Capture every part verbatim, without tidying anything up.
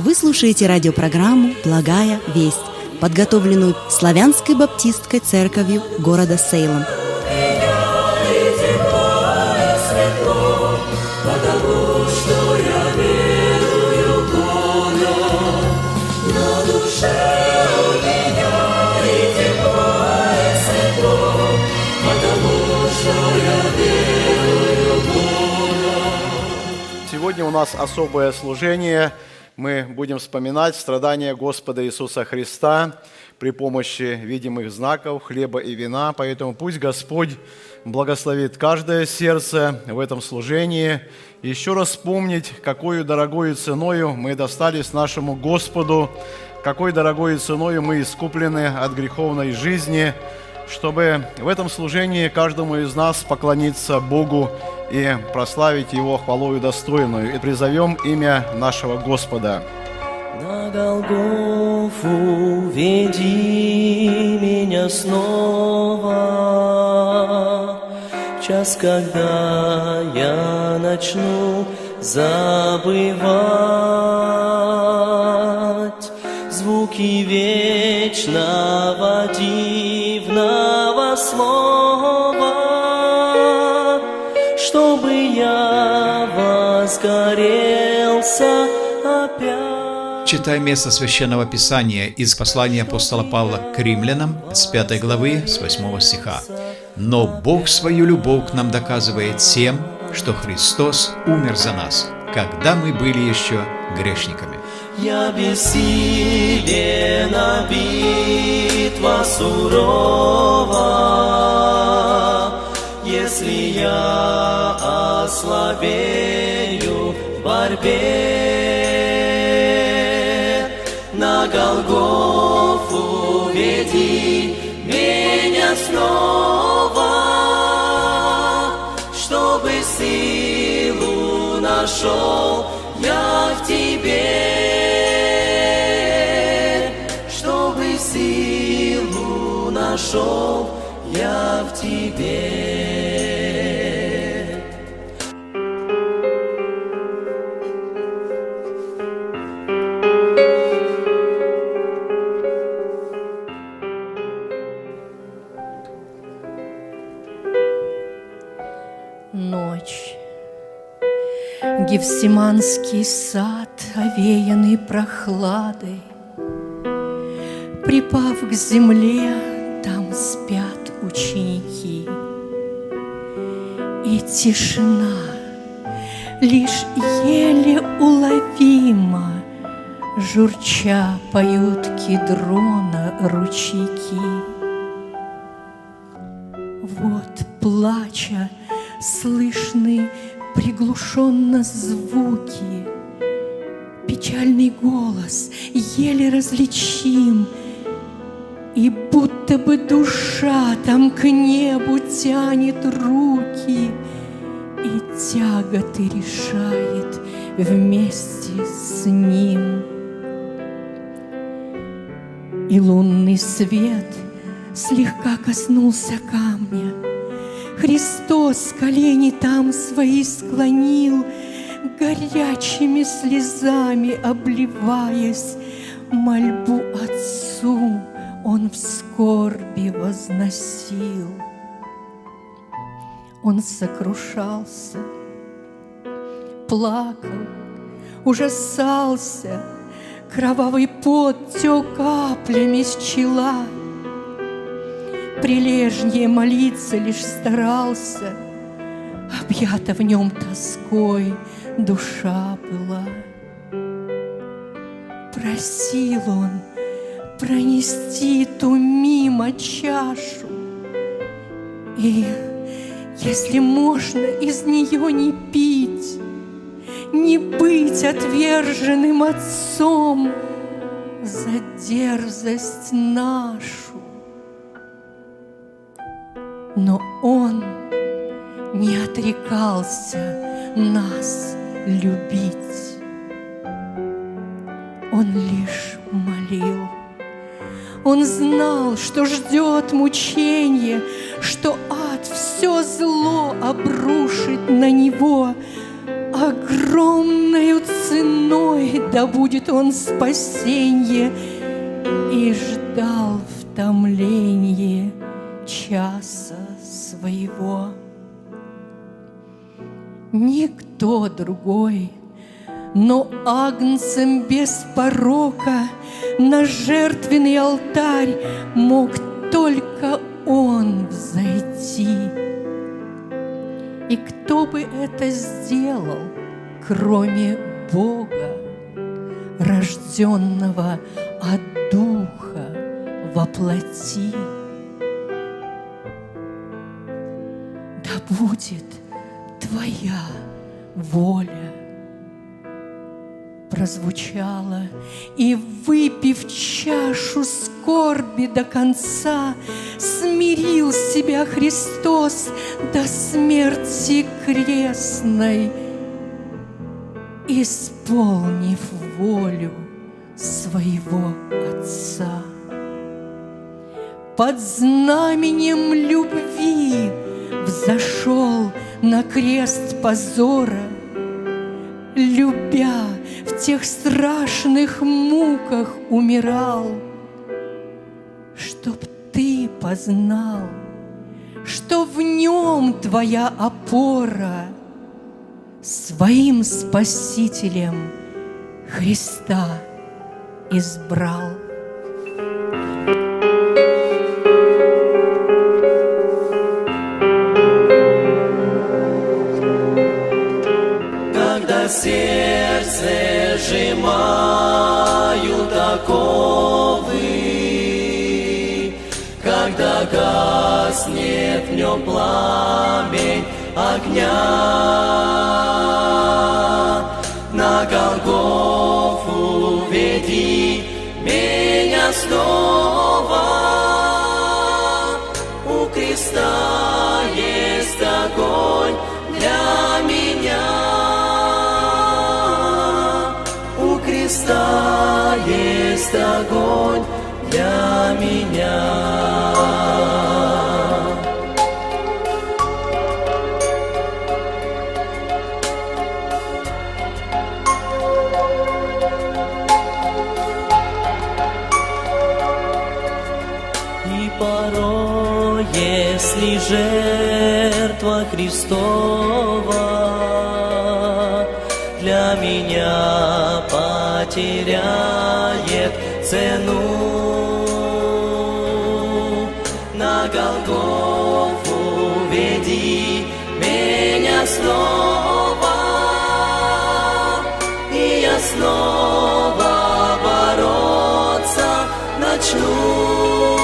Вы слушаете радиопрограмму «Благая весть», подготовленную Славянской баптистской церковью города Сейлом. Сегодня у нас особое служение. Мы будем вспоминать страдания Господа Иисуса Христа при помощи видимых знаков хлеба и вина. Поэтому пусть Господь благословит каждое сердце в этом служении. Еще раз вспомнить, какой дорогой ценою мы достались нашему Господу, какой дорогой ценою мы искуплены от греховной жизни, чтобы в этом служении каждому из нас поклониться Богу и прославить Его хвалою достойную. И призовем имя нашего Господа. На Голгофу веди меня снова, в час, когда я начну забывать звуки вечного дивного слова, чтобы я возгорелся опять. Читаем место Священного Писания из послания апостола Павла к римлянам с пятой главы, с восьмого стиха. «Но Бог свою любовь к нам доказывает тем, что Христос умер за нас, когда мы были еще грешниками». Я бессилен, а битва сурова, если я ослабею в борьбе. На Голгофу веди меня снова, чтобы силу нашел я в Тебе. Силу нашел я в Тебе. Ночь. Гефсиманский сад, овеянный прохладой. Припав к земле, там спят ученики. И тишина, лишь еле уловимо, журча поют Кедрона ручейки. Вот, плача, слышны приглушенно звуки, печальный голос еле различим, и будто бы душа там к небу тянет руки и тяготы решает вместе с ним. И лунный свет слегка коснулся камня. Христос колени там свои склонил, горячими слезами обливаясь, мольбу Отцу Он в скорби возносил. Он сокрушался, плакал, ужасался, кровавый пот тек каплями с чела. Прилежнее молиться лишь старался, объята в нем тоской душа была. Просил он пронести ту мимо чашу, и, если можно, из нее не пить, не быть отверженным отцом за дерзость нашу. Но он не отрекался нас любить. Он лишь молил. Он знал, что ждет мучение, что ад все зло обрушит на него, огромною ценой да будет он спасенье, и ждал в томленье часа своего. Никто другой, но агнцем без порока на жертвенный алтарь мог только он взойти. И кто бы это сделал, кроме Бога, рожденного от Духа во плоти? Да будет Твоя воля. Прозвучало, и, выпив чашу скорби до конца, смирил себя Христос до смерти крестной, исполнив волю своего Отца. Под знаменем любви взошел на крест позора, любя, в тех страшных муках умирал, чтоб ты познал, что в нем твоя опора, своим Спасителем Христа избрал. Когда сердце сжимают оковы, когда гаснет в нем пламень огня, на Голгофу веди меня снова. У креста есть огонь для меня. У креста есть огонь для меня. Порой, если жертва Христова для меня потеряет цену, на Голгофу веди меня снова, и я снова бороться начну.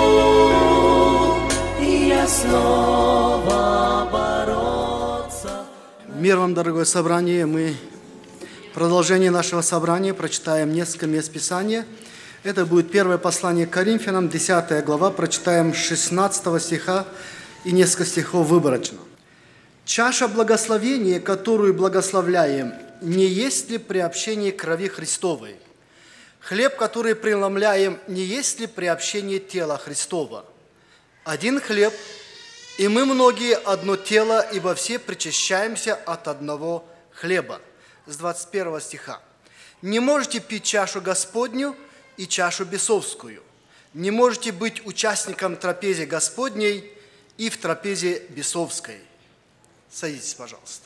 Снова бороться. Мир вам, дорогое собрание. Мы в продолжении нашего собрания прочитаем несколько мест Писания. Это будет первое послание к Коринфянам, десятая глава. Прочитаем с шестнадцатого стиха и несколько стихов выборочно. «Чаша благословения, которую благословляем, не есть ли приобщение крови Христовой? Хлеб, который преломляем, не есть ли приобщение тела Христова? Один хлеб, и мы многие одно тело, ибо все причащаемся от одного хлеба». С двадцать первого стиха. «Не можете пить чашу Господню и чашу бесовскую. Не можете быть участником трапезы Господней и в трапезе бесовской». Садитесь, пожалуйста.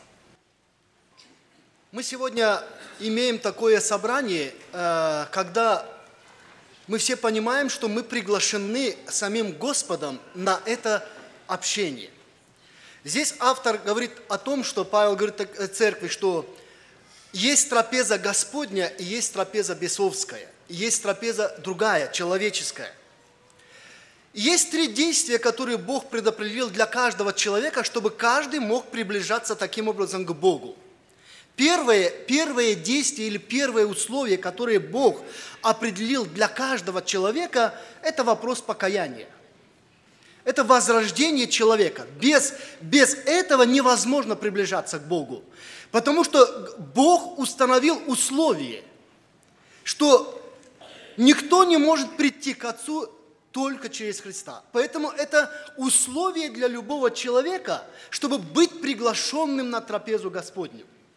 Мы сегодня имеем такое собрание, когда мы все понимаем, что мы приглашены самим Господом на это общение. Здесь автор говорит о том, что Павел говорит о церкви, что есть трапеза Господня и есть трапеза бесовская, и есть трапеза другая, человеческая. Есть три действия, которые Бог предопределил для каждого человека, чтобы каждый мог приближаться таким образом к Богу. Первое, первое действие или первое условие, которое Бог определил для каждого человека, это вопрос покаяния. Это возрождение человека. Без, без этого невозможно приближаться к Богу. Потому что Бог установил условие, что никто не может прийти к Отцу только через Христа. Поэтому это условие для любого человека, чтобы быть приглашенным на трапезу Господню.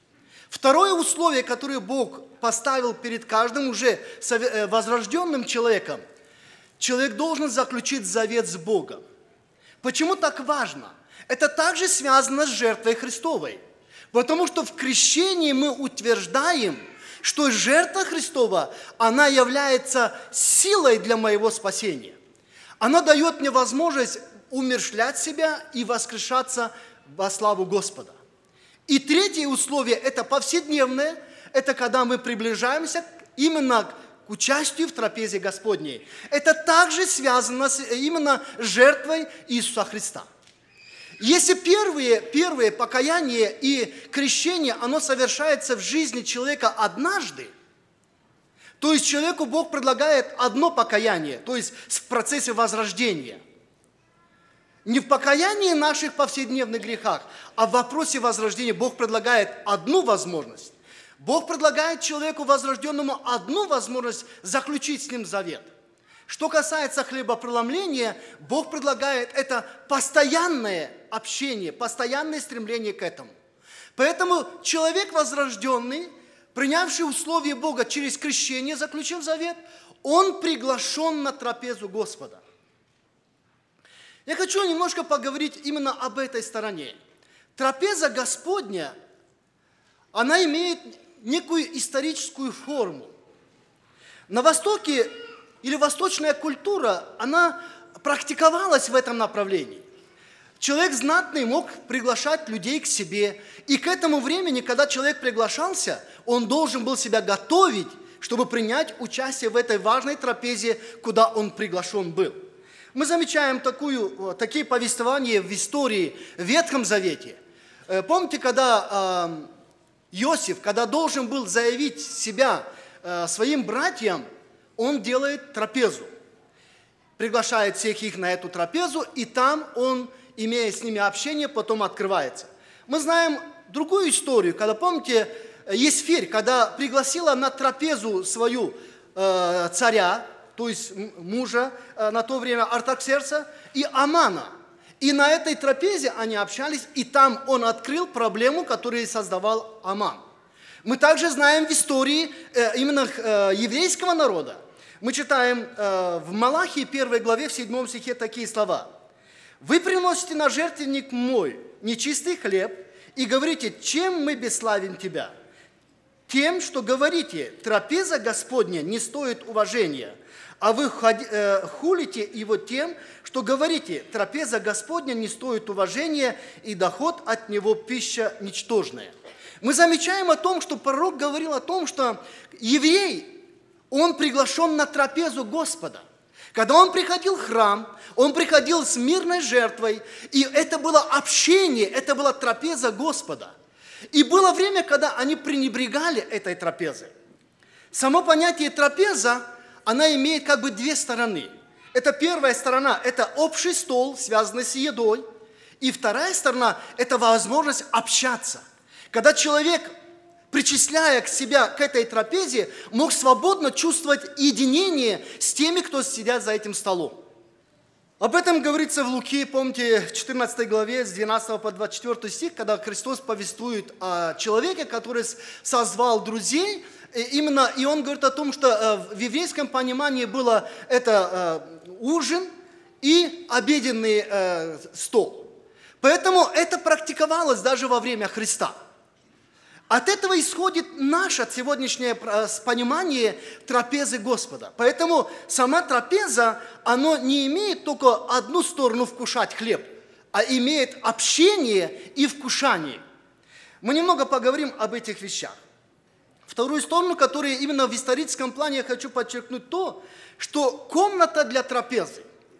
Второе условие, которое Бог поставил перед каждым уже возрожденным человеком, человек должен заключить завет с Богом. Почему так важно? Это также связано с жертвой Христовой. Потому что в крещении мы утверждаем, что жертва Христова, она является силой для моего спасения. Она дает мне возможность умерщвлять себя и воскрешаться во славу Господа. И третье условие – это повседневное, это когда мы приближаемся именно к участию в трапезе Господней. Это также связано с, именно с жертвой Иисуса Христа. Если первое, первое покаяние и крещение, оно совершается в жизни человека однажды, то есть человеку Бог предлагает одно покаяние, то есть в процессе возрождения. Не в покаянии наших повседневных грехах, а в вопросе возрождения Бог предлагает одну возможность. Бог предлагает человеку возрожденному одну возможность заключить с ним завет. Что касается хлебопреломления, Бог предлагает это постоянное общение, постоянное стремление к этому. Поэтому человек возрожденный, принявший условия Бога через крещение, заключив завет, он приглашен на трапезу Господа. Я хочу немножко поговорить именно об этой стороне. Трапеза Господня, она имеет некую историческую форму. На Востоке или восточная культура, она практиковалась в этом направлении. Человек знатный мог приглашать людей к себе. И к этому времени, когда человек приглашался, он должен был себя готовить, чтобы принять участие в этой важной трапезе, куда он приглашен был. Мы замечаем такую, такие повествования в истории в Ветхом Завете. Помните, когда э, Иосиф, когда должен был заявить себя э, своим братьям, он делает трапезу. Приглашает всех их на эту трапезу, и там он, имея с ними общение, потом открывается. Мы знаем другую историю, когда, помните, Есфирь, когда пригласила на трапезу свою э, царя, то есть мужа э, на то время Артаксеркса, и Амана. И на этой трапезе они общались, и там он открыл проблему, которую создавал Аман. Мы также знаем в истории э, именно э, еврейского народа. Мы читаем э, в Малахии первой главе в седьмом стихе такие слова. «Вы приносите на жертвенник мой нечистый хлеб и говорите, чем мы бесславим тебя? Тем, что говорите, трапеза Господня не стоит уважения, а вы хулите его тем, что говорите, трапеза Господня не стоит уважения, и доход от него пища ничтожная». Мы замечаем о том, что пророк говорил о том, что еврей, он приглашен на трапезу Господа. Когда он приходил в храм, он приходил с мирной жертвой, и это было общение, это была трапеза Господа. И было время, когда они пренебрегали этой трапезой. Само понятие трапеза, она имеет как бы две стороны. Это первая сторона, это общий стол, связанный с едой. И вторая сторона, это возможность общаться. Когда человек, причисляя к себя к этой трапезе, мог свободно чувствовать единение с теми, кто сидят за этим столом. Об этом говорится в Луки, помните, в четырнадцатой главе, с двенадцатого по двадцать четвёртый стих, когда Христос повествует о человеке, который созвал друзей, именно, и он говорит о том, что в еврейском понимании было это ужин и обеденный стол. Поэтому это практиковалось даже во время Христа. От этого исходит наше сегодняшнее понимание трапезы Господа. Поэтому сама трапеза, она не имеет только одну сторону вкушать хлеб, а имеет общение и вкушание. Мы немного поговорим об этих вещах. Вторую сторону, которую именно в историческом плане я хочу подчеркнуть, то, что комната для трапезы.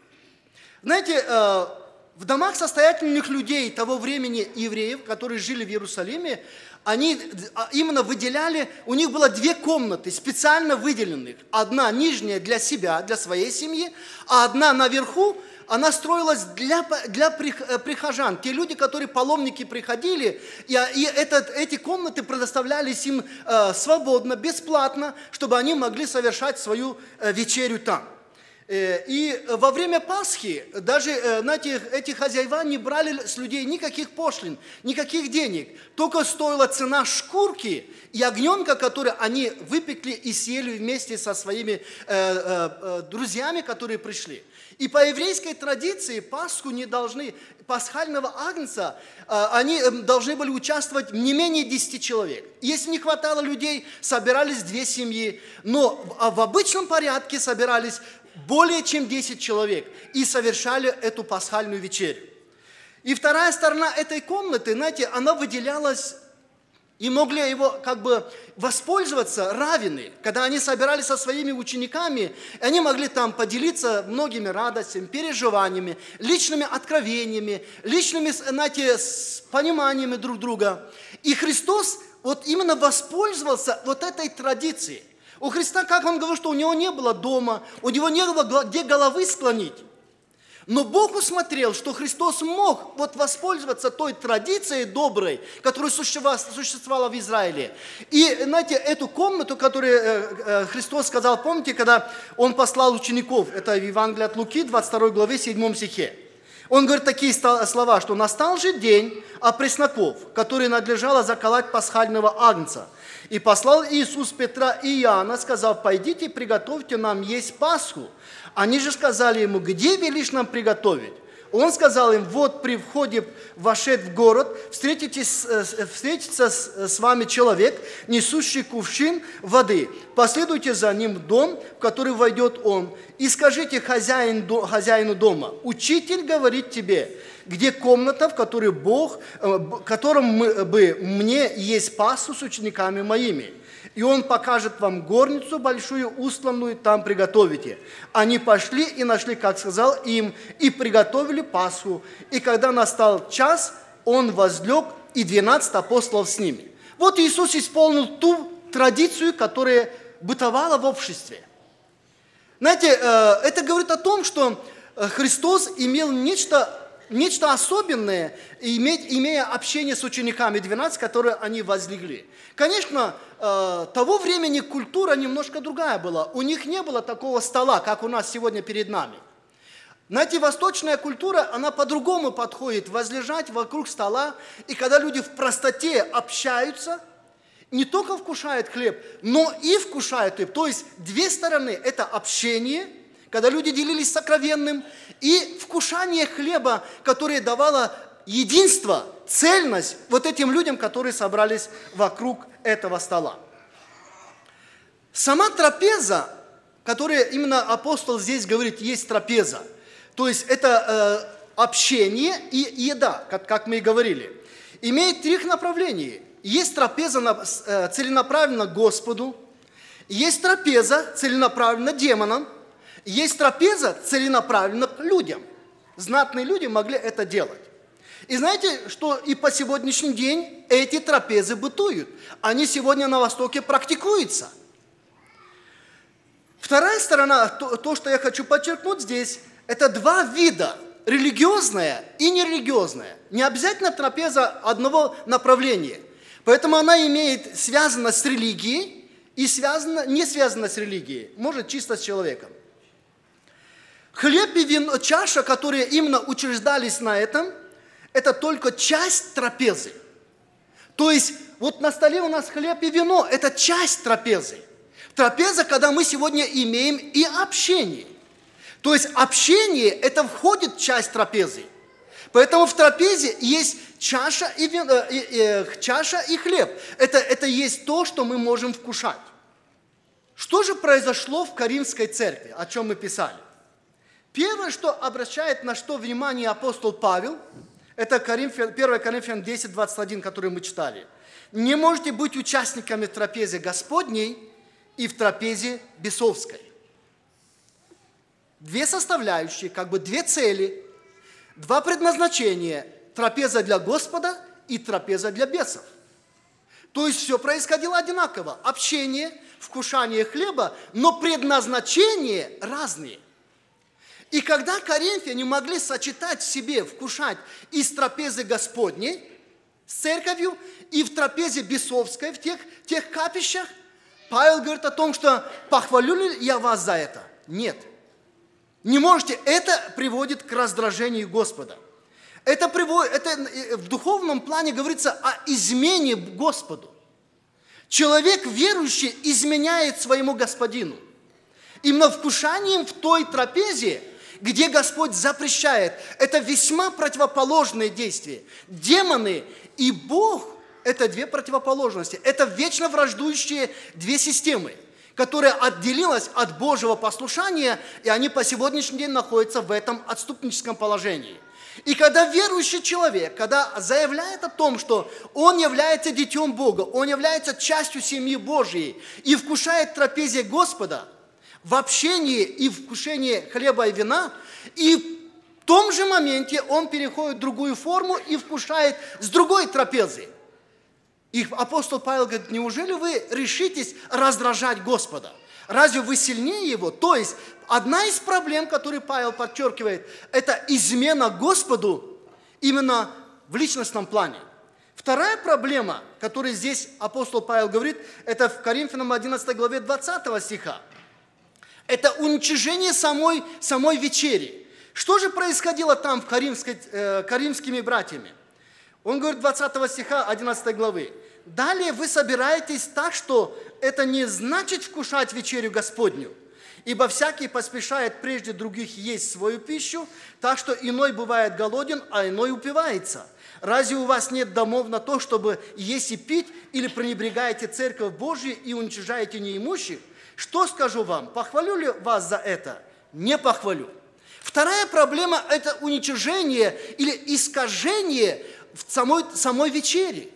Знаете, в домах состоятельных людей того времени, евреев, которые жили в Иерусалиме, они именно выделяли, у них было две комнаты специально выделенных. Одна нижняя для себя, для своей семьи, а одна наверху, она строилась для, для прихожан. Те люди, которые паломники приходили, и, и этот, эти комнаты предоставлялись им э, свободно, бесплатно, чтобы они могли совершать свою э, вечерю там. И во время Пасхи даже, знаете, эти хозяева не брали с людей никаких пошлин, никаких денег. Только стоила цена шкурки и ягненка, который они выпекли и съели вместе со своими э, э, друзьями, которые пришли. И по еврейской традиции Пасху не должны, пасхального агнца, э, они должны были участвовать не менее десяти человек. Если не хватало людей, собирались две семьи, но в обычном порядке собирались более чем десять человек и совершали эту пасхальную вечерю. И вторая сторона этой комнаты, знаете, она выделялась, и могли его как бы воспользоваться раввины, когда они собирались со своими учениками, они могли там поделиться многими радостями, переживаниями, личными откровениями, личными, знаете, пониманиями друг друга. И Христос вот именно воспользовался вот этой традицией. У Христа, как он говорил, что у него не было дома, у него не было где головы склонить. Но Бог усмотрел, что Христос мог вот воспользоваться той традицией доброй, которая существовала в Израиле. И, знаете, эту комнату, которую Христос сказал, помните, когда Он послал учеников, это в Евангелии от Луки, двадцать второй главе, седьмом стихе. Он говорит такие слова, что «настал же день опресноков, который надлежало заколоть пасхального агнца. И послал Иисус Петра и Иоанна, сказав, пойдите, приготовьте нам есть Пасху. Они же сказали ему, где велишь нам приготовить? Он сказал им, вот при входе вошед в город, встретитесь, встретится с вами человек, несущий кувшин воды. Последуйте за ним в дом, в который войдет он, и скажите хозяин, хозяину дома, учитель говорит тебе, где комната, в которой Бог, в котором мы, бы мне есть Пасху с учениками моими. И он покажет вам горницу большую, устланную, там приготовите. Они пошли и нашли, как сказал им, и приготовили Пасху. И когда настал час, он возлег, и двенадцать апостолов с ними. Вот Иисус исполнил ту традицию, которая бытовала в обществе. Знаете, это говорит о том, что Христос имел нечто Нечто особенное, иметь, имея общение с учениками двенадцать, которые они возлегли. Конечно, э, того времени культура немножко другая была. У них не было такого стола, как у нас сегодня перед нами. Знаете, восточная культура, она по-другому подходит, возлежать вокруг стола. И когда люди в простоте общаются, не только вкушают хлеб, но и вкушают хлеб. То есть две стороны – это общение, когда люди делились сокровенным, и вкушание хлеба, которое давало единство, цельность вот этим людям, которые собрались вокруг этого стола. Сама трапеза, которая именно апостол здесь говорит, есть трапеза, то есть это э, общение и еда, как, как мы и говорили, имеет три направления. Есть трапеза на, э, целенаправленно Господу, есть трапеза целенаправленно демонам, есть трапеза целенаправленно к людям. Знатные люди могли это делать. И знаете, что и по сегодняшний день эти трапезы бытуют. Они сегодня на Востоке практикуются. Вторая сторона, то, то что я хочу подчеркнуть здесь, это два вида. Религиозная и нерелигиозная. Не обязательно трапеза одного направления. Поэтому она имеет связано с религией и связано, не связано с религией. Может, чисто с человеком. Хлеб и вино, чаша, которые именно учреждались на этом, это только часть трапезы. То есть, вот на столе у нас хлеб и вино, это часть трапезы. Трапеза, когда мы сегодня имеем и общение. То есть, общение, это входит в часть трапезы. Поэтому в трапезе есть чаша и, вино, и, и, чаша и хлеб. Это, это есть то, что мы можем вкушать. Что же произошло в Коринфской церкви, о чем мы писали? Первое, что обращает на что внимание апостол Павел, это первое Коринфянам десять, двадцать один, который мы читали. Не можете быть участниками в трапезе Господней и в трапезе бесовской. Две составляющие, как бы две цели, два предназначения. Трапеза для Господа и трапеза для бесов. То есть все происходило одинаково. Общение, вкушание хлеба, но предназначения разные. И когда коринфяне могли сочетать в себе, вкушать из трапезы Господней с церковью и в трапезе бесовской, в тех, тех капищах, Павел говорит о том, что похвалю ли я вас за это? Нет. Не можете. Это приводит к раздражению Господа. Это, приводит, это в духовном плане говорится о измене Господу. Человек верующий изменяет своему Господину. Именно вкушанием в той трапезе, где Господь запрещает, это весьма противоположные действия. Демоны и Бог – это две противоположности. Это вечно враждующие две системы, которая отделилась от Божьего послушания, и они по сегодняшний день находятся в этом отступническом положении. И когда верующий человек, когда заявляет о том, что он является детем Бога, он является частью семьи Божьей и вкушает трапезе Господа в общении и вкушении хлеба и вина, и в том же моменте он переходит в другую форму и вкушает с другой трапезы. И апостол Павел говорит: неужели вы решитесь раздражать Господа? Разве вы сильнее Его? То есть, одна из проблем, которую Павел подчеркивает, это измена Господу именно в личностном плане. Вторая проблема, которую здесь апостол Павел говорит, это в Коринфянам одиннадцатой главе двадцатого стиха. Это уничижение самой, самой вечери. Что же происходило там в Каримской, э, каримскими братьями? Он говорит двадцатого стиха одиннадцатой главы. «Далее вы собираетесь так, что это не значит вкушать вечерю Господню, ибо всякий поспешает прежде других есть свою пищу, так что иной бывает голоден, а иной упивается. Разве у вас нет домов на то, чтобы есть и пить, или пренебрегаете церковь Божью и уничижаете неимущих? Что скажу вам? Похвалю ли вас за это? Не похвалю». Вторая проблема – это уничижение или искажение в самой, самой вечере.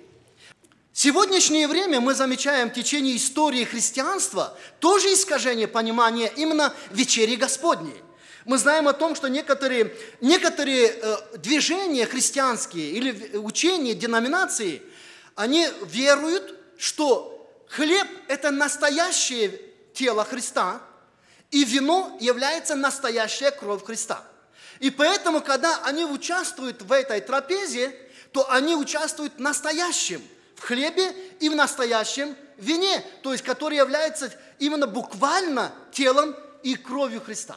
В сегодняшнее время мы замечаем в течение истории христианства тоже искажение понимания именно вечери Господней. Мы знаем о том, что некоторые, некоторые э, движения христианские или учения, деноминации, они веруют, что хлеб – это настоящее тело Христа, и вино является настоящая кровь Христа. И поэтому, когда они участвуют в этой трапезе, то они участвуют в настоящем в хлебе и в настоящем вине, то есть который является именно буквально телом и кровью Христа.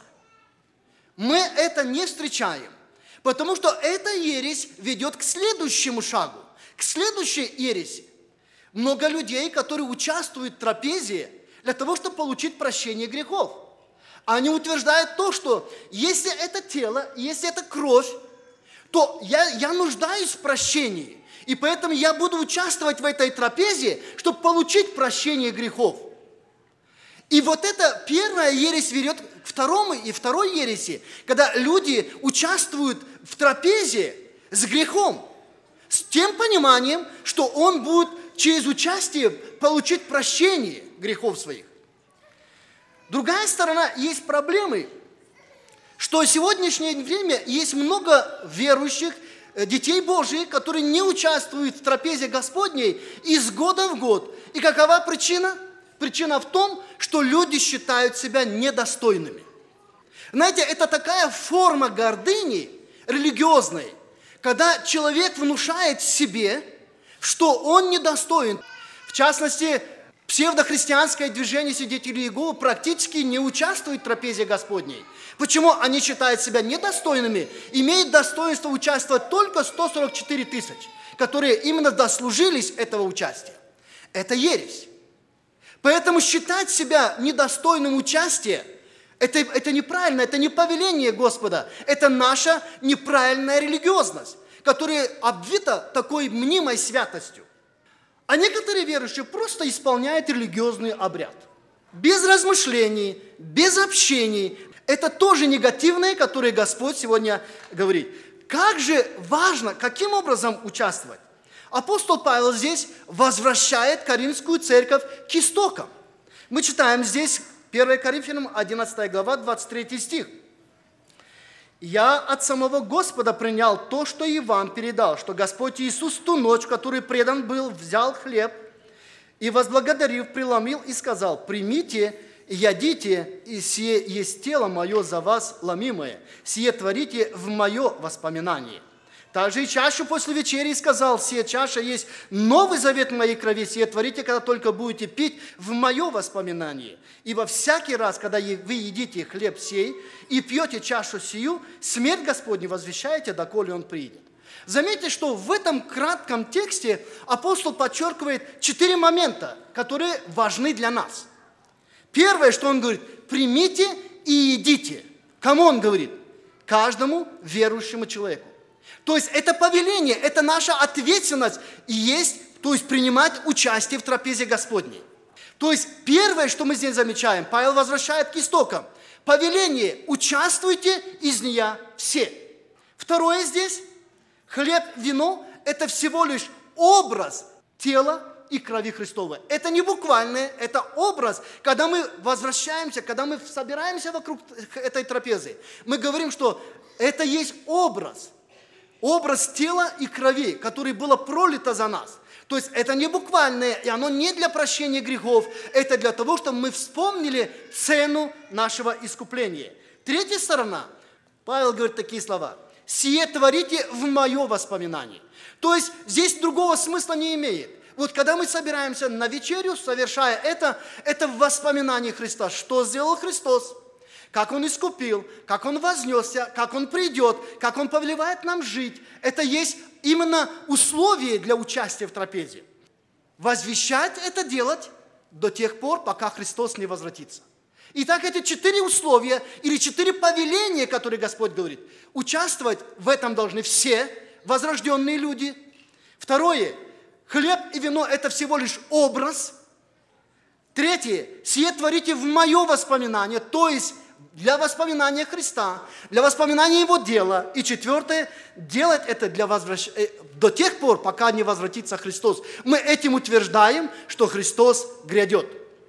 Мы это не встречаем, потому что эта ересь ведет к следующему шагу, к следующей ереси. Много людей, которые участвуют в трапезе для того, чтобы получить прощение грехов. Они утверждают то, что если это тело, если это кровь, то я, я нуждаюсь в прощении. И поэтому я буду участвовать в этой трапезе, чтобы получить прощение грехов. И вот эта первая ересь ведет к второму и второй ереси, когда люди участвуют в трапезе с грехом, с тем пониманием, что он будет через участие получить прощение грехов своих. Другая сторона, есть проблемы, что в сегодняшнее время есть много верующих, детей Божьих, которые не участвуют в трапезе Господней из года в год. И какова причина? Причина в том, что люди считают себя недостойными. Знаете, это такая форма гордыни религиозной, когда человек внушает себе, что он недостоин. В частности, псевдохристианское движение свидетелей Иеговы практически не участвует в трапезе Господней. Почему? Они считают себя недостойными, имеют достоинство участвовать только сто сорок четыре тысячи, которые именно дослужились этого участия. Это ересь. Поэтому считать себя недостойным участия, это, это неправильно, это не повеление Господа, это наша неправильная религиозность, которая обвита такой мнимой святостью. А некоторые верующие просто исполняют религиозный обряд. Без размышлений, без общений. Это тоже негативное, которое Господь сегодня говорит. Как же важно, каким образом участвовать? Апостол Павел здесь возвращает Коринфскую церковь к истокам. Мы читаем здесь первое Коринфянам одиннадцатая глава, двадцать третий стих. «Я от самого Господа принял то, что и вам передал, что Господь Иисус ту ночь, в которой предан был, взял хлеб и, возблагодарив, преломил и сказал: примите и ядите, и сие есть тело мое за вас ломимое, сие творите в мое воспоминание. Также и чашу после вечери сказал: «Сия чаша есть новый завет в моей крови, сие творите, когда только будете пить в мое воспоминание. Ибо всякий раз, когда вы едите хлеб сей и пьете чашу сию, смерть Господню возвещаете, доколе Он приидет». Заметьте, что в этом кратком тексте апостол подчеркивает четыре момента, которые важны для нас. Первое, что он говорит: примите и едите. Кому он говорит? Каждому верующему человеку. То есть это повеление, это наша ответственность и есть, то есть принимать участие в трапезе Господней. То есть первое, что мы здесь замечаем, Павел возвращает к истокам. Повеление: участвуйте из нее все. Второе здесь: хлеб, вино – это всего лишь образ тела и крови Христовой. Это не буквальное, это образ. Когда мы возвращаемся, когда мы собираемся вокруг этой трапезы, мы говорим, что это есть образ. Образ тела и крови, которое было пролито за нас. То есть это не буквальное, и оно не для прощения грехов, это для того, чтобы мы вспомнили цену нашего искупления. Третья сторона, Павел говорит такие слова: «Сие творите в мое воспоминание». То есть здесь другого смысла не имеет. Вот когда мы собираемся на вечерю, совершая это, это в воспоминании Христа. Что сделал Христос? Как Он искупил, как Он вознесся, как Он придет, как Он повелевает нам жить. Это есть именно условие для участия в трапезе. Возвещать это делать до тех пор, пока Христос не возвратится. Итак, эти четыре условия или четыре повеления, которые Господь говорит, участвовать в этом должны все возрожденные люди. Второе: хлеб и вино – это всего лишь образ. Третье: сие творите в мое воспоминание, то есть для воспоминания Христа, для воспоминания Его дела. И четвертое: делать это для возвращ... до тех пор, пока не возвратится Христос. Мы этим утверждаем, что Христос грядет.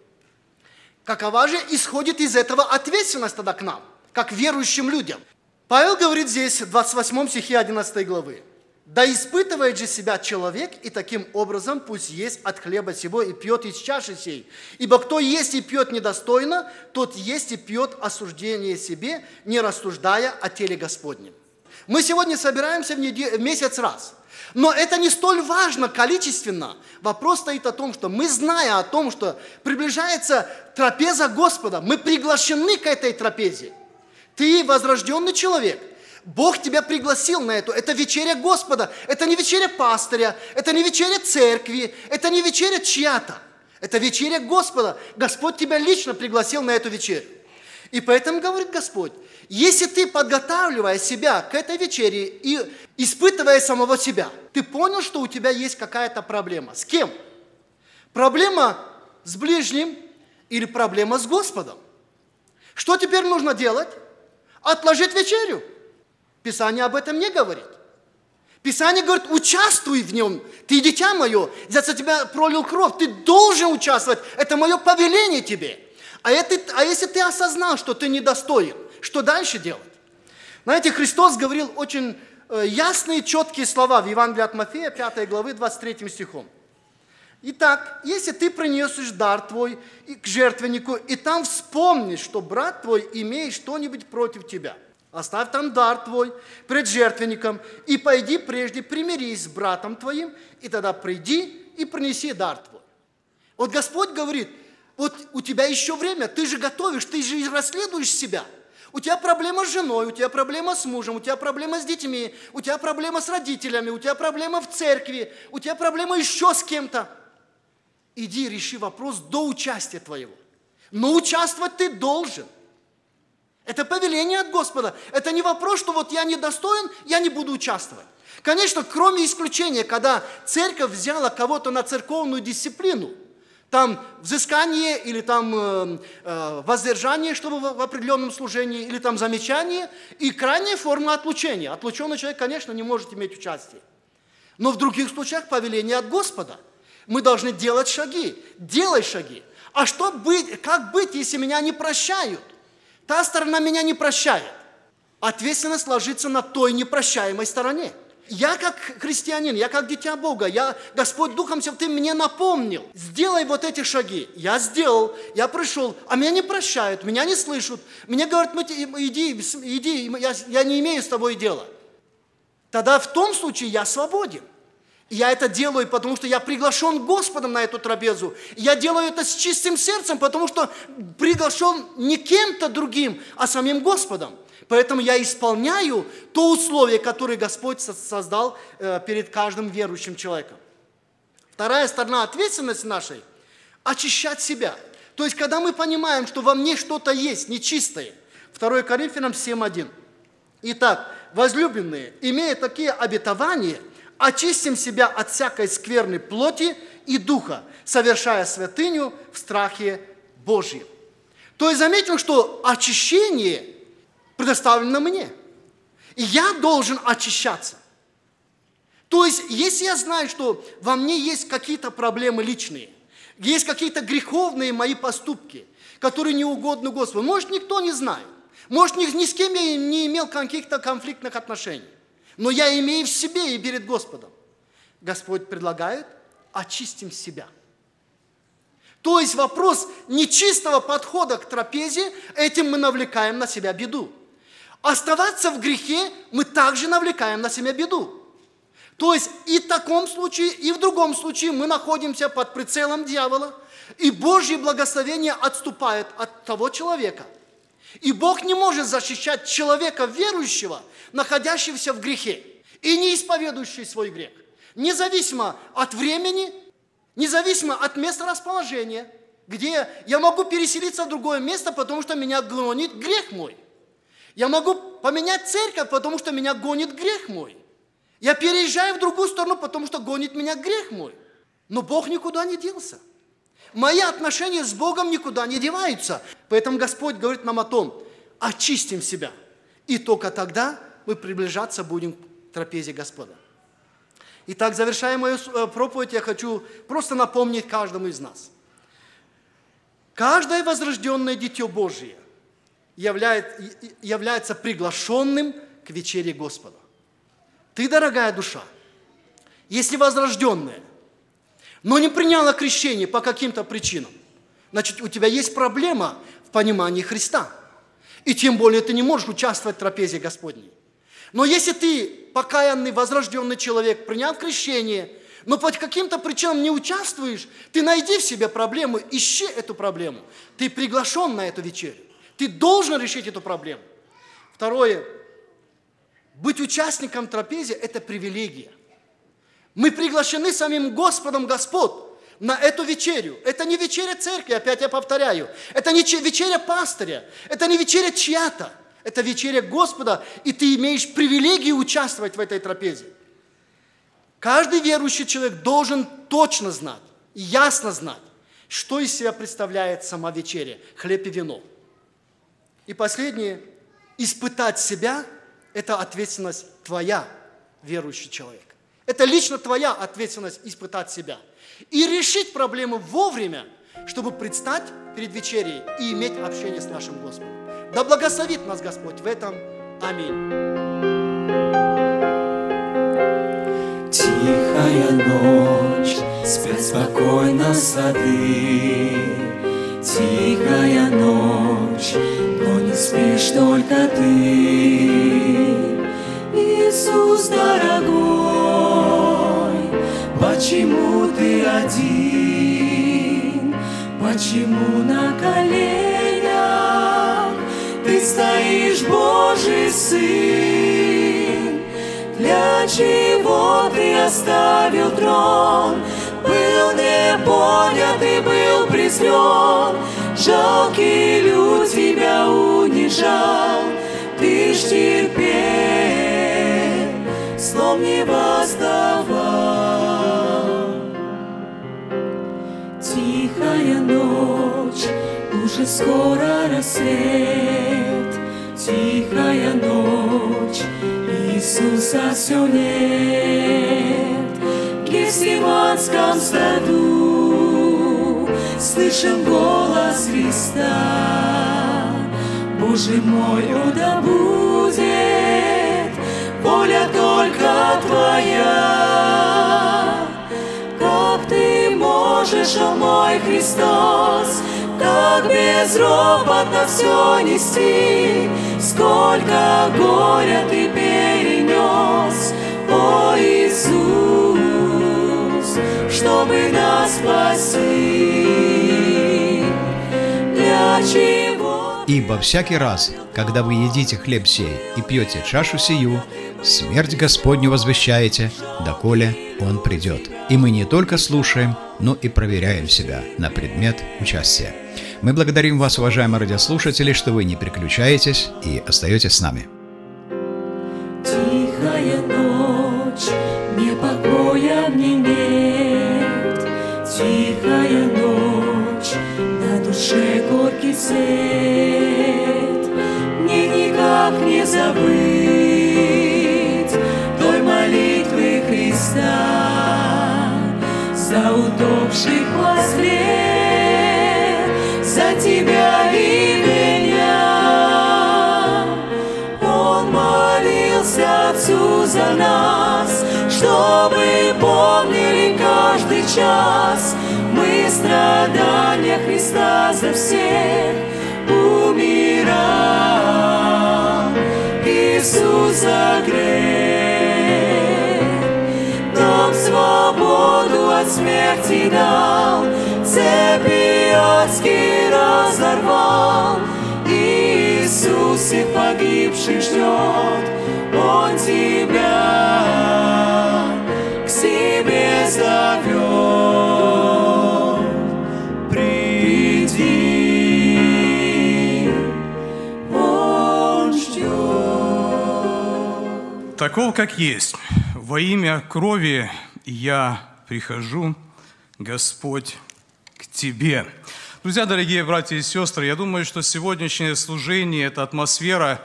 Какова же исходит из этого ответственность тогда к нам, как верующим людям? Павел говорит здесь, в двадцать восьмом стихе одиннадцатой главы: «Да испытывает же себя человек, и таким образом пусть есть от хлеба сего и пьет из чаши сей. Ибо кто есть и пьет недостойно, тот есть и пьет осуждение себе, не рассуждая о теле Господнем». Мы сегодня собираемся в, неделю, в месяц раз. Но это не столь важно количественно. Вопрос стоит о том, что мы, зная о том, что приближается трапеза Господа, мы приглашены к этой трапезе. Ты возрожденный человек. Бог тебя пригласил на эту. Это вечеря Господа. Это не вечеря пастыря. Это не вечеря церкви. Это не вечеря чья-то. Это вечеря Господа. Господь тебя лично пригласил на эту вечерю. И поэтому говорит Господь: если ты, подготавливая себя к этой вечере и испытывая самого себя, ты понял, что у тебя есть какая-то проблема. С кем? Проблема с ближним или проблема с Господом? Что теперь нужно делать? Отложить вечерю. Писание об этом не говорит. Писание говорит: участвуй в нем. Ты, дитя мое, за тебя пролил кровь. Ты должен участвовать. Это мое повеление тебе. А, это, а если ты осознал, что ты недостоин, что дальше делать? Знаете, Христос говорил очень э, ясные, четкие слова в Евангелии от Матфея, пятой главы, двадцать третьим стихом. «Итак, если ты принесешь дар твой к жертвеннику, и там вспомнишь, что брат твой имеет что-нибудь против тебя, оставь там дар твой пред жертвенником, и пойди прежде примирись с братом твоим, и тогда приди и принеси дар твой». Вот Господь говорит: вот у тебя еще время, ты же готовишь, ты же расследуешь себя. У тебя проблема с женой, у тебя проблема с мужем, у тебя проблема с детьми, у тебя проблема с родителями, у тебя проблема в церкви, у тебя проблема еще с кем-то. Иди, реши вопрос до участия твоего. Но участвовать ты должен. Это повеление от Господа. Это не вопрос, что вот я недостоин, я не буду участвовать. Конечно, кроме исключения, когда церковь взяла кого-то на церковную дисциплину, там взыскание или там э, э, воздержание, чтобы в, в определенном служении, или там замечание, и крайняя форма отлучения. Отлученный человек, конечно, не может иметь участие. Но в других случаях повеление от Господа. Мы должны делать шаги. Делай шаги. А что быть, как быть, если меня не прощают? Та сторона меня не прощает. Ответственность ложится на той непрощаемой стороне. Я как христианин, я как дитя Бога, я, Господь Духом Святым мне напомнил: сделай вот эти шаги. Я сделал, я пришел, а меня не прощают, меня не слышат. Мне говорят: иди, иди, я, я не имею с тобой дела. тогда в том случае я свободен. И я это делаю, потому что я приглашен Господом на эту трапезу. И я делаю это с чистым сердцем, потому что приглашен не кем-то другим, а самим Господом. Поэтому я исполняю то условие, которое Господь создал перед каждым верующим человеком. Вторая сторона ответственности нашей – очищать себя. То есть, когда мы понимаем, что во мне что-то есть нечистое. второе Коринфянам семь один. Итак, возлюбленные, имея такие обетования, очистим себя от всякой скверной плоти и духа, совершая святыню в страхе Божьем. То есть, заметим, что очищение предоставлено мне. И я должен очищаться. То есть, если я знаю, что во мне есть какие-то проблемы личные, есть какие-то греховные мои поступки, которые не угодны Господу, может, никто не знает, может, ни, ни с кем я не имел каких-то конфликтных отношений, но я имею в себе и перед Господом. Господь предлагает: очистим себя. То есть, вопрос нечистого подхода к трапезе, этим мы навлекаем на себя беду. Оставаться в грехе мы также навлекаем на себя беду. То есть и в таком случае, и в другом случае мы находимся под прицелом дьявола, и Божье благословение отступает от того человека. И Бог не может защищать человека верующего, находящегося в грехе и не исповедующий свой грех. Независимо от времени, независимо от места расположения, где я могу переселиться в другое место, потому что меня гонит грех мой. Я могу поменять церковь, потому что меня гонит грех мой. Я переезжаю в другую сторону, потому что гонит меня грех мой. Но Бог никуда не делся. Мои отношения с Богом никуда не деваются. Поэтому Господь говорит нам о том: очистим себя. И только тогда мы приближаться будем к трапезе Господа. Итак, завершая мою проповедь, я хочу просто напомнить каждому из нас. Каждое возрожденное дитё Божие является приглашенным к вечере Господа. Ты, дорогая душа, если возрожденная, но не приняла крещение по каким-то причинам, значит, у тебя есть проблема в понимании Христа. И тем более ты не можешь участвовать в трапезе Господней. Но если ты покаянный, возрожденный человек, принял крещение, но по каким-то причинам не участвуешь, ты найди в себе проблему, ищи эту проблему. Ты приглашен на эту вечерю. Ты должен решить эту проблему. Второе. Быть участником трапезы – это привилегия. Мы приглашены самим Господом Господ на эту вечерю. Это не вечеря церкви, опять я повторяю. Это не вечеря пастыря, это не вечеря чья-то. Это вечеря Господа, и ты имеешь привилегию участвовать в этой трапезе. Каждый верующий человек должен точно знать, ясно знать, что из себя представляет сама вечеря, хлеб и вино. И последнее, испытать себя – это ответственность твоя, верующий человек. Это лично твоя ответственность испытать себя. И решить проблему вовремя, чтобы предстать перед вечерей и иметь общение с нашим Господом. Да благословит нас Господь в этом. Аминь. Тихая ночь, спят спокойно сады. Тихая ночь, но не спишь только ты. Иисус дорогой, почему ты один? Почему на коленях ты стоишь, Божий Сын? Для чего ты оставил трон? Был не понят и был презрен. Жалкий люд тебя унижал. Ты ж терпел, слов не воздавал. Тихая ночь, уже скоро рассвет. Тихая ночь, Иисуса все нет. В Гефсиманском саду слышим голос Христа. Боже мой, о, да будет воля только Твоя. Как Ты можешь, о мой Христос, как безропотно все нести, сколько горя Ты перенес, О, Иисус, чтобы нас спасти, для чего? Ибо всякий раз, когда вы едите хлеб сей и пьете чашу сию, смерть Господню возвещаете, доколе Он придет. И мы не только слушаем, но и проверяем себя на предмет участия. Мы благодарим вас, уважаемые радиослушатели, что вы не переключаетесь и остаетесь с нами. Тихая ночь, ни покоя мне нет. Тихая ночь, на душе горький свет. Мне никак не забыть той молитвы Христа за утопших во зле, за тебя и меня. Он молился Отцу за нас, чтобы помнили каждый час мы страдания Христа за всех умирал. Иисус за грех нам свободу от смерти дал, цепи адские разорвал. Иисус всех погибших ждет, Он тебя к себе зовет. Приди, Он ждет. Таков, как есть, во имя крови я прихожу, Господь, к Тебе. Друзья, дорогие братья и сестры, я думаю, что сегодняшнее служение – это атмосфера,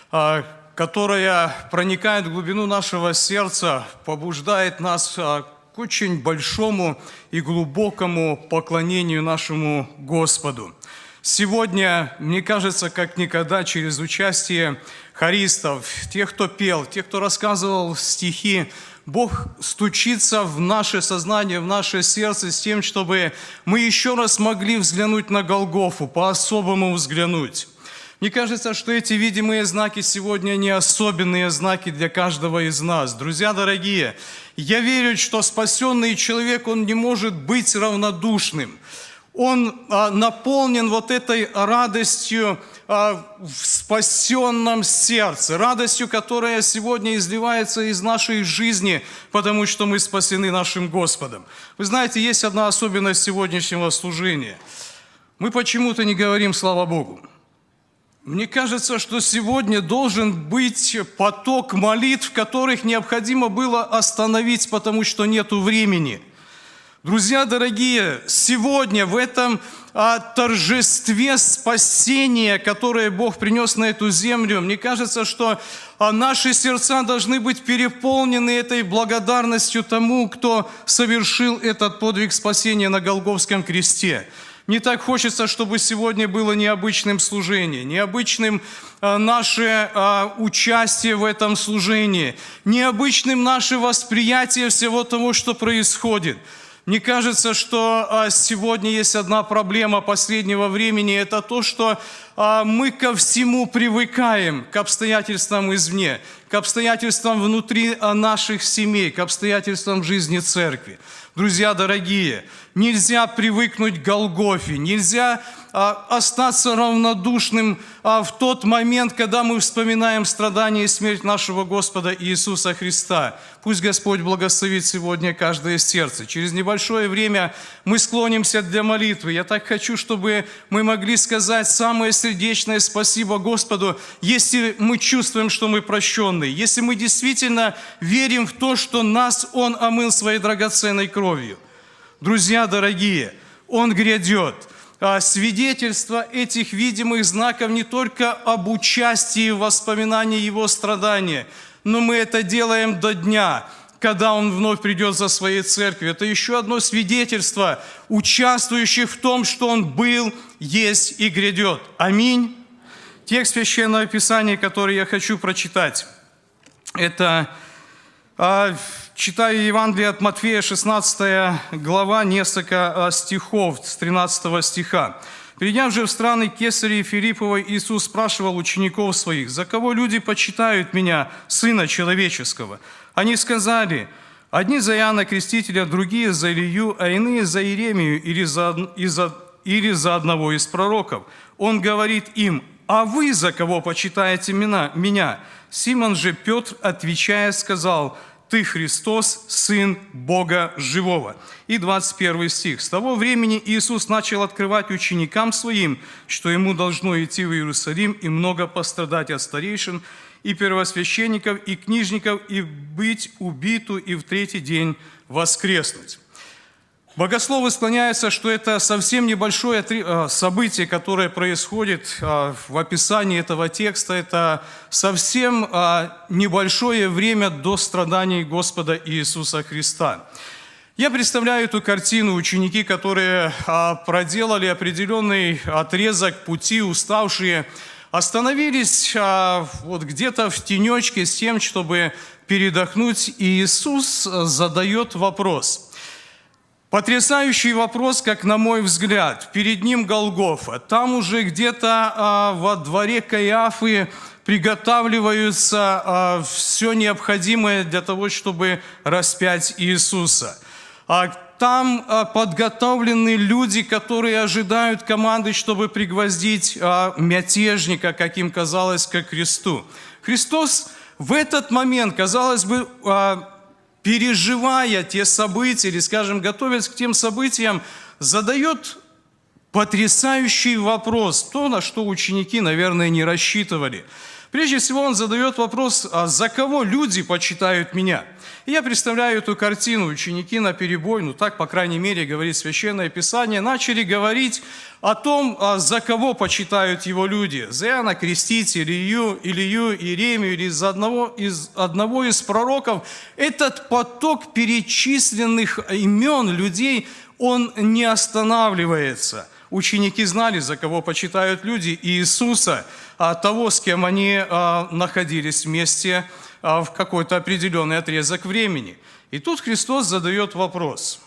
которая проникает в глубину нашего сердца, побуждает нас к очень большому и глубокому поклонению нашему Господу. Сегодня, мне кажется, как никогда через участие хористов, тех, кто пел, тех, кто рассказывал стихи, Бог стучится в наше сознание, в наше сердце с тем, чтобы мы еще раз могли взглянуть на Голгофу, по-особому взглянуть. Мне кажется, что эти видимые знаки сегодня не особенные знаки для каждого из нас. Друзья дорогие, я верю, что спасенный человек, он не может быть равнодушным. Он а, наполнен вот этой радостью а, в спасенном сердце, радостью, которая сегодня изливается из нашей жизни, потому что мы спасены нашим Господом. Вы знаете, есть одна особенность сегодняшнего служения. Мы почему-то не говорим «Слава Богу». Мне кажется, что сегодня должен быть поток молитв, которых необходимо было остановить, потому что нету времени. Друзья дорогие, сегодня в этом а, торжестве спасения, которое Бог принес на эту землю, мне кажется, что а, наши сердца должны быть переполнены этой благодарностью тому, кто совершил этот подвиг спасения на Голгофском кресте. Мне так хочется, чтобы сегодня было необычным служение, необычным а, наше а, участие в этом служении, необычным наше восприятие всего того, что происходит. Мне кажется, что а, сегодня есть одна проблема последнего времени, это то, что а, мы ко всему привыкаем, к обстоятельствам извне, к обстоятельствам внутри а, наших семей, к обстоятельствам жизни церкви. Друзья дорогие, нельзя привыкнуть к Голгофе, нельзя а, остаться равнодушным а, в тот момент, когда мы вспоминаем страдания и смерть нашего Господа Иисуса Христа. Пусть Господь благословит сегодня каждое сердце. Через небольшое время мы склонимся для молитвы. Я так хочу, чтобы мы могли сказать самое сердечное спасибо Господу, если мы чувствуем, что мы прощенные, если мы действительно верим в то, что нас Он омыл своей драгоценной кровью. Друзья дорогие, Он грядет. А свидетельство этих видимых знаков не только об участии в воспоминании Его страдания, но мы это делаем до дня, когда Он вновь придет за своей церковью. Это еще одно свидетельство участвующих в том, что Он был, есть и грядет. Аминь. Текст Священного Писания, который я хочу прочитать, это... Читаю Евангелие от Матфея, шестнадцатая глава, несколько стихов с тринадцатого стиха. Придя же в страны Кесарии Филипповой, Иисус спрашивал учеников своих: «За кого люди почитают меня, Сына Человеческого?» Они сказали: «Одни за Иоанна Крестителя, другие за Илью, а иные за Иеремию или за, за, или за одного из пророков». Он говорит им: «А вы за кого почитаете меня?» Симон же Петр, отвечая, сказал: «Ты Христос, Сын Бога Живого». И двадцать первый стих. «С того времени Иисус начал открывать ученикам Своим, что Ему должно идти в Иерусалим и много пострадать от старейшин и первосвященников, и книжников, и быть убиту, и в третий день воскреснуть». Богословы склоняются, что это совсем небольшое событие, которое происходит в описании этого текста. Это совсем небольшое время до страданий Господа Иисуса Христа. Я представляю эту картину: ученики, которые проделали определенный отрезок пути, уставшие, остановились вот где-то в тенечке с тем, чтобы передохнуть, и Иисус задает вопрос. Потрясающий вопрос, как на мой взгляд. Перед ним Голгофа. Там уже где-то а, во дворе Каиафы приготавливаются а, все необходимое для того, чтобы распять Иисуса. А там а, подготовлены люди, которые ожидают команды, чтобы пригвоздить а, мятежника, как им казалось, ко кресту. Христос в этот момент, казалось бы, а, переживая те события, или, скажем, готовясь к тем событиям, задает потрясающий вопрос, то, на что ученики, наверное, не рассчитывали. Прежде всего, он задает вопрос: а за кого люди почитают меня? И я представляю эту картину. Ученики наперебой, ну так, по крайней мере, говорит Священное Писание, начали говорить о том, за кого почитают его люди. За Иоанна Крестителя, Илью, Илью, Иеремию, или за одного из, одного из пророков. Этот поток перечисленных имен людей, он не останавливается. Ученики знали, за кого почитают люди Иисуса, того, с кем они находились вместе в какой-то определенный отрезок времени. И тут Христос задает вопрос.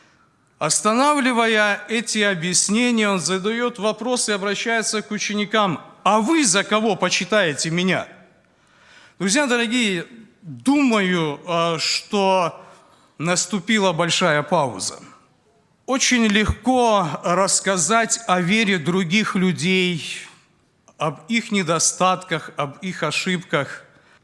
Останавливая эти объяснения, Он задает вопрос и обращается к ученикам: «А вы за кого почитаете меня?» Друзья дорогие, думаю, что наступила большая пауза. Очень легко рассказать о вере других людей, об их недостатках, об их ошибках.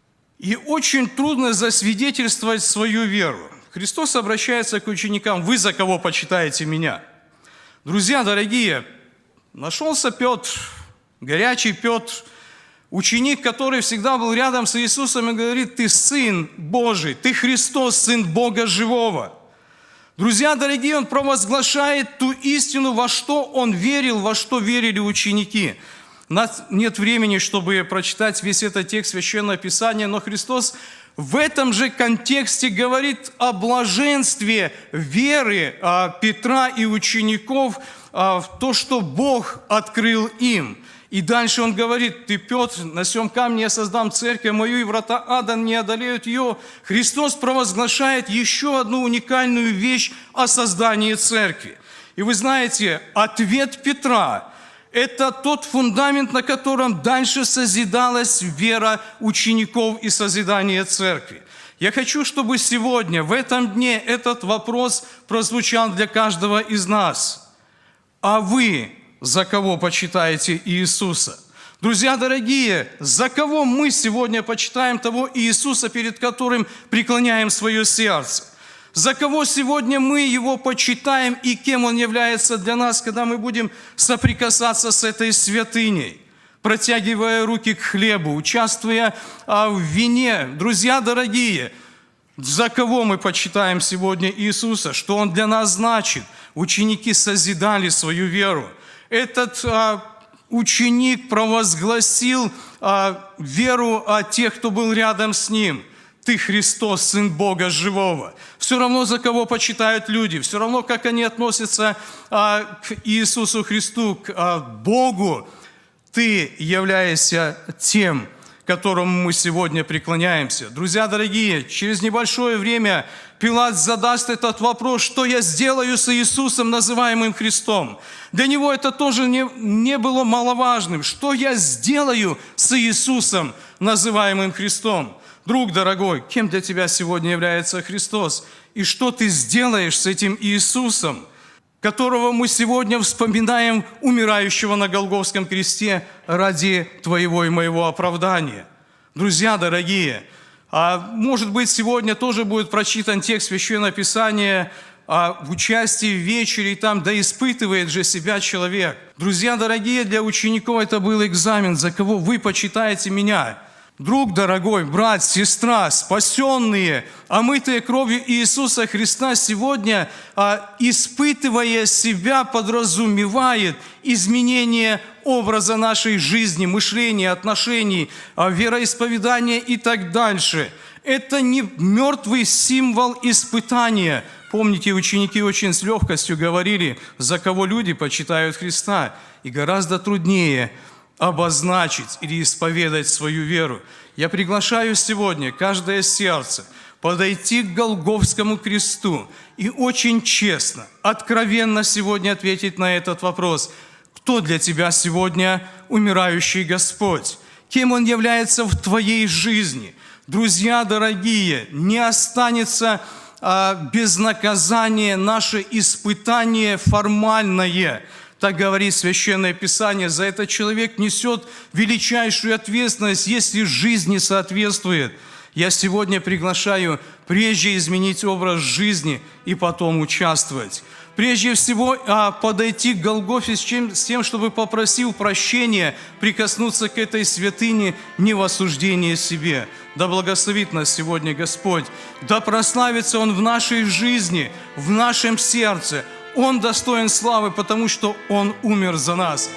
И очень трудно засвидетельствовать свою веру. Христос обращается к ученикам: «Вы за кого почитаете меня?» Друзья дорогие, нашелся Петр, горячий Петр, ученик, который всегда был рядом с Иисусом, и говорит: «Ты Сын Божий, ты Христос, Сын Бога Живого». Друзья дорогие, он провозглашает ту истину, во что он верил, во что верили ученики. У нас нет времени, чтобы прочитать весь этот текст Священного Писания, но Христос в этом же контексте говорит о блаженстве веры Петра и учеников в то, что Бог открыл им. И дальше он говорит: «Ты, Петр, на сем камне я создам церковь мою, и врата ада не одолеют ее». Христос провозглашает еще одну уникальную вещь о создании церкви. И вы знаете, ответ Петра – это тот фундамент, на котором дальше созидалась вера учеников и созидание церкви. Я хочу, чтобы сегодня, в этом дне, этот вопрос прозвучал для каждого из нас. А вы за кого почитаете Иисуса? Друзья дорогие, за кого мы сегодня почитаем того Иисуса, перед которым преклоняем свое сердце? За кого сегодня мы Его почитаем и кем Он является для нас, когда мы будем соприкасаться с этой святыней, протягивая руки к хлебу, участвуя в вине? Друзья дорогие, за кого мы почитаем сегодня Иисуса? Что Он для нас значит? Ученики созидали свою веру. Этот а, ученик провозгласил а, веру а, тех, кто был рядом с ним. Ты Христос, Сын Бога Живого. Все равно, за кого почитают люди, все равно, как они относятся а, к Иисусу Христу, к а, Богу, ты являешься тем, которому мы сегодня преклоняемся. Друзья дорогие, через небольшое время Пилат задаст этот вопрос: что я сделаю с Иисусом, называемым Христом? Для него это тоже не, не было маловажным. Что я сделаю с Иисусом, называемым Христом? Друг дорогой, кем для тебя сегодня является Христос? И что ты сделаешь с этим Иисусом, которого мы сегодня вспоминаем, умирающего на Голгофском кресте ради твоего и моего оправдания? Друзья дорогие, а может быть, сегодня тоже будет прочитан текст Священного Писания а в участии в вечере, и там «да испытывает же себя человек». Друзья дорогие, для учеников это был экзамен, за кого вы почитаете меня. Друг дорогой, брат, сестра, спасенные, омытые кровью Иисуса Христа сегодня, а, испытывая себя, подразумевает изменение образа нашей жизни, мышления, отношений, а, вероисповедания и так дальше. Это не мертвый символ испытания. Помните, ученики очень с легкостью говорили, за кого люди почитают Христа, и гораздо труднее обозначить или исповедать свою веру. Я приглашаю сегодня каждое сердце подойти к Голгофскому кресту и очень честно, откровенно сегодня ответить на этот вопрос: кто для тебя сегодня умирающий Господь? Кем Он является в твоей жизни? Друзья дорогие, не останется а, без наказания наше испытание формальное. Так говорит Священное Писание, за это человек несет величайшую ответственность, если жизнь не соответствует. Я сегодня приглашаю прежде изменить образ жизни и потом участвовать. Прежде всего подойти к Голгофе с тем, чтобы, попросив прощения, прикоснуться к этой святыне не в осуждении себе. Да благословит нас сегодня Господь, да прославится Он в нашей жизни, в нашем сердце. Он достоин славы, потому что Он умер за нас.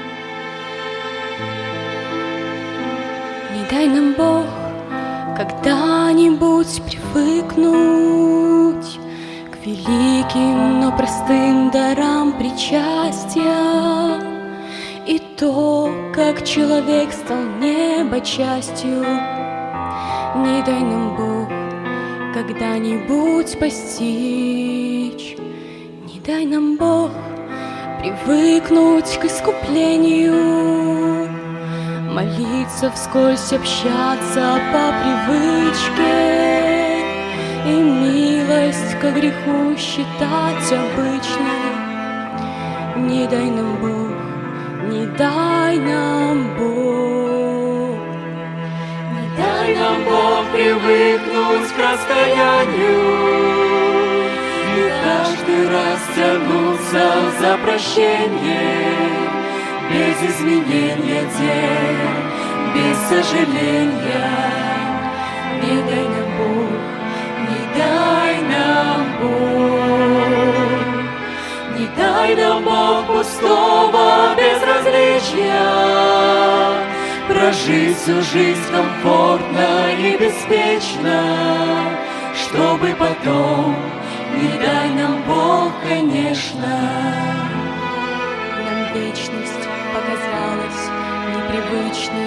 Не дай нам, Бог, когда-нибудь привыкнуть к великим, но простым дарам причастия, и то, как человек стал неба частью. Не дай нам, Бог, когда-нибудь постичь. Не дай нам, Бог, привыкнуть к искуплению, молиться вскользь, общаться по привычке и милость ко греху считать обычной. Не дай нам, Бог, не дай нам, Бог. Не дай нам, Бог, привыкнуть к раскаянию и каждый раз тянуться за прощением, без изменения дел, без сожаления. Не дай нам, Бог, не дай нам, Бог, не дай нам, Бог, пустого безразличия, прожить всю жизнь комфортно и беспечно, чтобы потом. Не дай нам, Бог, конечно. Нам вечность показалась непривычной.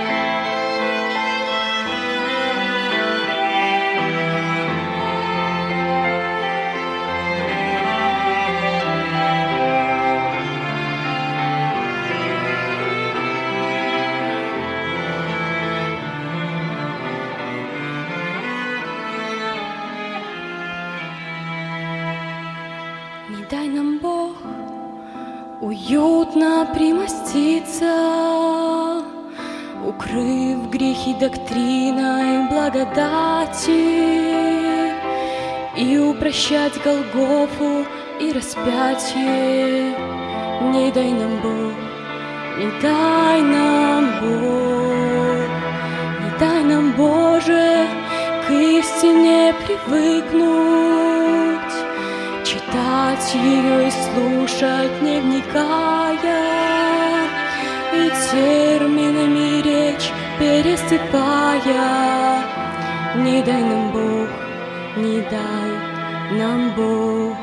Не дай нам, Бог, уютно примоститься, укрыв грехи доктриной благодати, и упрощать Голгофу и распятие. Не дай нам, Бог, не дай нам, Бог, не дай нам, Боже, к истине привыкнуть, читать ее и слушать, не вникая, и терминами речь пересыпая. Не дай нам, Бог, не дай нам, Бог.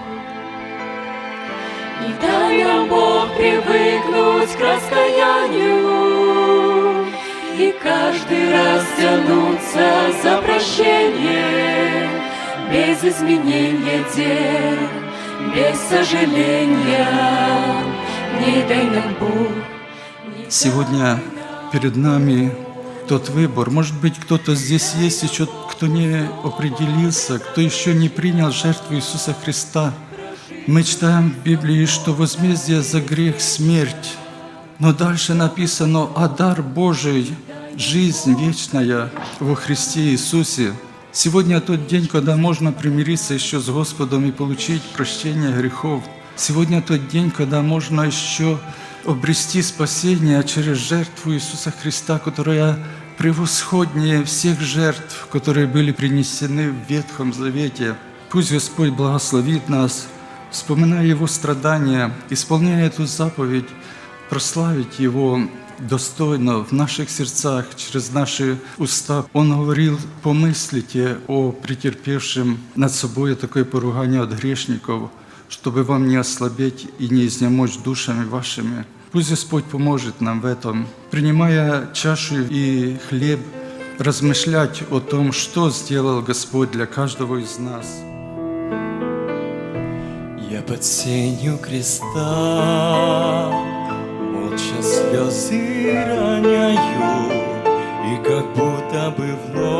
Не дай нам, Бог, привыкнуть к раскаянию и каждый растянуться за прощение, без изменения дел, без сожаления. Не дай нам Бог. Сегодня перед нами тот выбор. Может быть, кто-то здесь есть еще, кто не определился, кто еще не принял жертву Иисуса Христа. Мы читаем в Библии, что возмездие за грех – смерть. Но дальше написано: «А дар Божий – жизнь вечная во Христе Иисусе». Сегодня тот день, когда можно примириться еще с Господом и получить прощение грехов. Сегодня тот день, когда можно еще обрести спасение через жертву Иисуса Христа, которая превосходнее всех жертв, которые были принесены в Ветхом Завете. Пусть Господь благословит нас, вспоминая Его страдания, исполняя эту заповедь, прославить Его достойно в наших сердцах, через наши уста. Он говорил: «Помыслите о претерпевшем над собой такое поругание от грешников, чтобы вам не ослабеть и не изнемочь душами вашими». Пусть Господь поможет нам в этом, принимая чашу и хлеб, размышлять о том, что сделал Господь для каждого из нас. Я под сенью креста молча слезы роняю, и как будто бы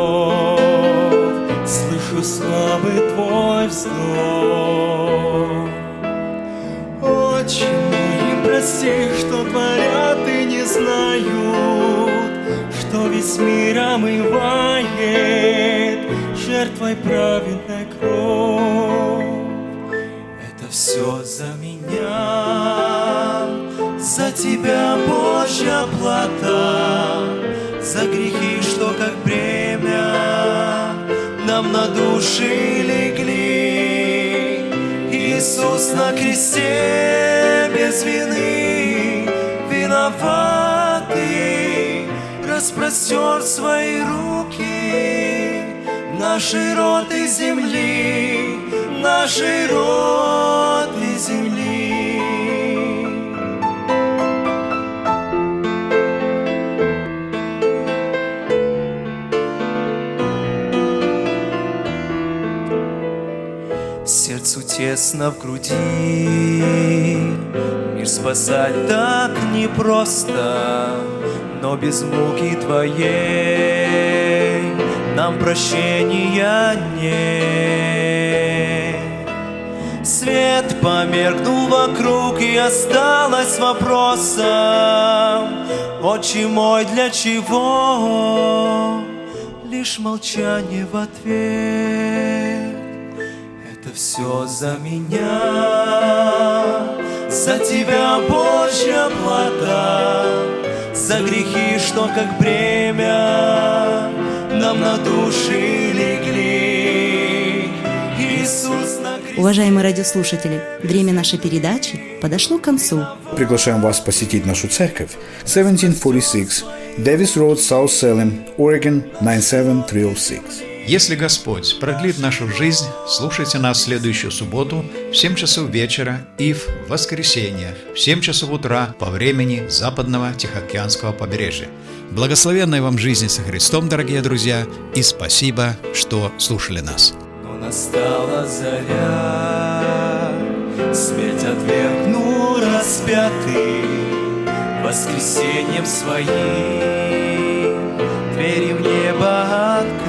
вновь слышу слабый твой вздох. Отчему им прости, что творят и не знают, что весь мир омывает жертвой праведной кровь. Это все за меня, за тебя, Божья плата, за грехи, что как бремя нам на души легли. Иисус на кресте без вины виноватый распростер свои руки нашей роты земли, нашей роты земли. Сердцу тесно в груди, мир спасать так непросто, но без муки Твоей нам прощения нет. Свет померкнул вокруг, и осталось вопросом: Отче мой, для чего? Лишь молчание в ответ. Это все за меня, за тебя, Божья плата, за грехи, что как бремя нам на души легли. Иисус на кресте. Уважаемые радиослушатели, время нашей передачи подошло к концу. Приглашаем вас посетить нашу церковь. семьсот сорок шесть Davis Road, South Salem, Oregon девять семь три ноль шесть. Если Господь продлит нашу жизнь, слушайте нас в следующую субботу в семь часов вечера и в воскресенье в семь часов утра по времени западного Тихоокеанского побережья. Благословенной вам жизни со Христом, дорогие друзья, и спасибо, что слушали нас. Но настала заря, смерть отвергнул распятый, воскресеньем своим двери в небо открыл.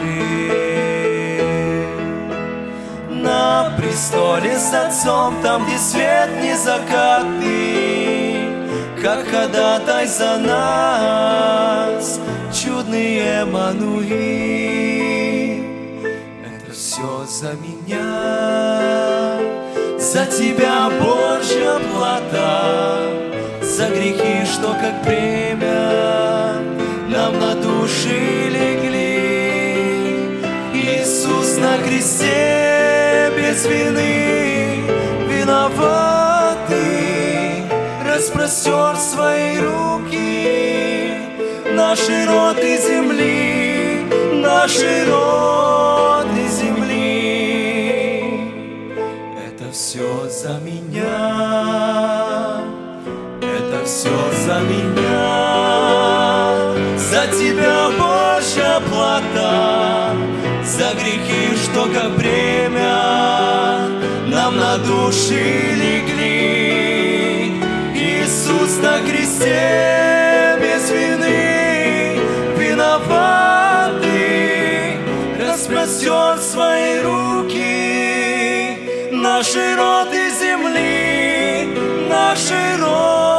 На престоле с Отцом, там, где свет не закатный, как ходатай за нас, чудный Эммануил. Это все за меня, за тебя, Божья плата, за грехи, что как бремя нам на души легли. Иисус на кресте без вины виноватый распростер свои руки нашей роты земли, нашей роты земли. Это все за меня, это все за меня, за тебя, Божья ценная плата за грехи, что как бремя нам на души легли. Иисус на кресте без вины виноватый распростер свои руки на широты земли, на широты